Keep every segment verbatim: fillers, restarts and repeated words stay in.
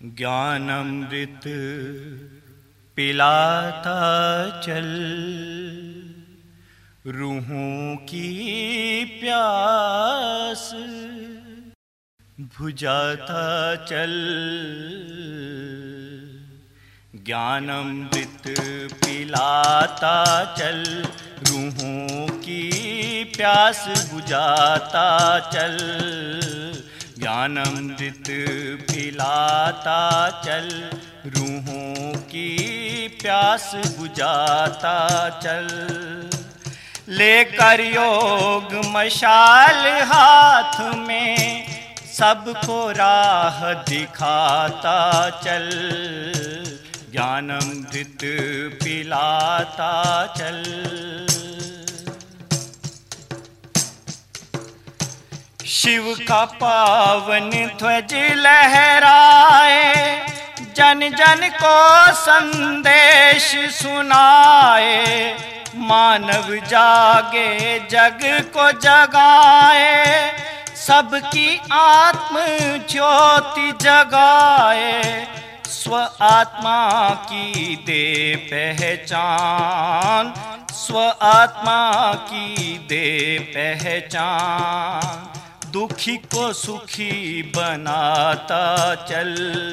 ज्ञानमृत पिलाता चल, रूहों की प्यास बुझाता चल। ज्ञानमृत पिलाता चल, रूहों की प्यास बुझाता चल। ज्ञानमृत पिलाता चल, रूहों की प्यास बुझाता चल। लेकर योग मशाल हाथ में, सबको राह दिखाता चल। ज्ञानमृत पिलाता चल। शिव का पावन ध्वज लहराए, जन जन को संदेश सुनाए। मानव जागे जग को जगाए, सबकी आत्म ज्योति जगाए। स्व आत्मा की दे पहचान, स्व आत्मा की दे पहचान। दुखी को सुखी बनाता चल,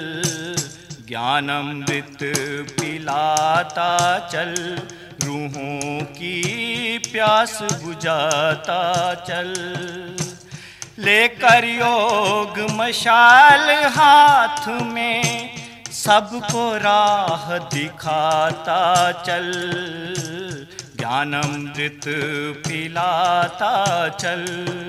ज्ञानमृत पिलाता चल। रूहों की प्यास बुझाता चल। लेकर योग मशाल हाथ में, सबको राह दिखाता चल। ज्ञानमृत पिलाता चल।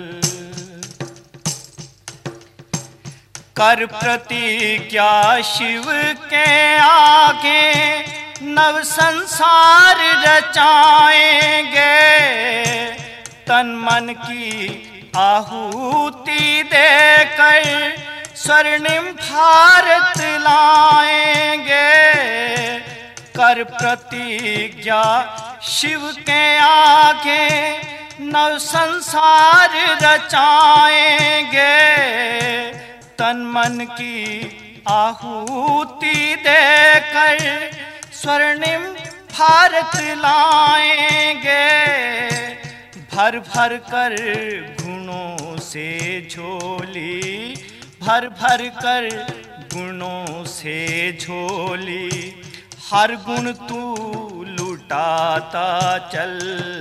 कर प्रतिज्ञा शिव के आगे, नव संसार रचाएंगे। तन मन की आहुति देकर स्वर्णिम भारत लाएंगे। कर प्रतिज्ञा शिव के आगे, नव संसार रचाएंगे। तन मन की आहुति देकर स्वर्णिम भारत लाएंगे। भर भर कर गुणों से झोली, भर भर कर गुणों से झोली। हर गुण तू लुटाता चल,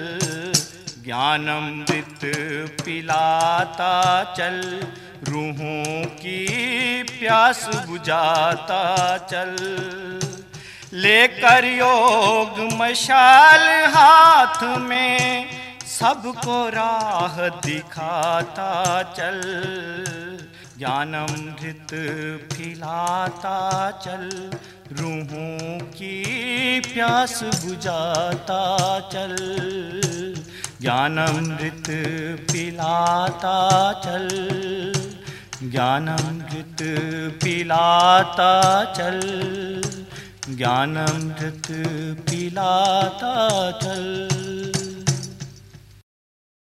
ज्ञानमृत पिलाता चल। रूहों की प्यास बुझाता चल। लेकर योग मशाल हाथ में, सबको राह दिखाता चल। ज्ञानमृत पिलाता चल, रूहों की प्यास बुझाता चल। ज्ञानमृत पिलाता चल, ज्ञानमृत पिलाता चल। ज्ञानमृत पिलाता चल।